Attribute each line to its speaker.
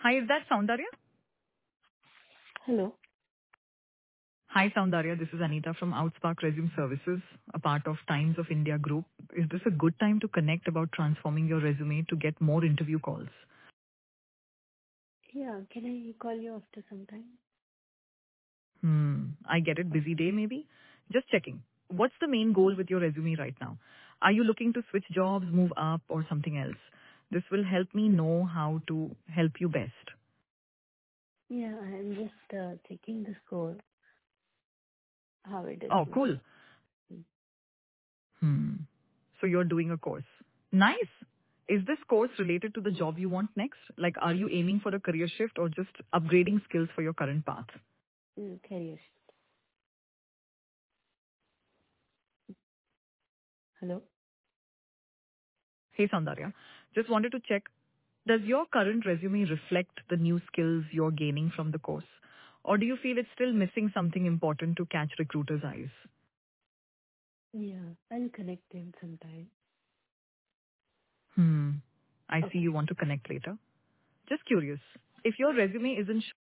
Speaker 1: Hi, is that Soundarya?
Speaker 2: Hello.
Speaker 1: Hi, Soundarya. This is Anita from Outspark Resume Services, a part of Times of India Group. Is this a good time to connect about transforming your resume to get more interview calls?
Speaker 2: Yeah, can I call you after some time?
Speaker 1: I get it. Busy day maybe? Just checking. What's the main goal with your resume right now? Are you looking to switch jobs, move up, or something else? This will help me know how to help you best.
Speaker 2: Yeah, I'm just checking the score, how it is
Speaker 1: Oh,
Speaker 2: like.
Speaker 1: cool. Hmm. So you're doing a course. Nice. Is this course related to the job you want next? Like, are you aiming for a career shift or just upgrading skills for your current path?
Speaker 2: Career. Hello?
Speaker 1: Hey, Soundarya. Just wanted to check, does your current resume reflect the new skills you're gaining from the course? Or do you feel it's still missing something important to catch recruiters' eyes?
Speaker 2: Yeah, I'll connect him sometime.
Speaker 1: Hmm. I see
Speaker 2: Okay.
Speaker 1: you want to connect later. Just curious. If your resume isn't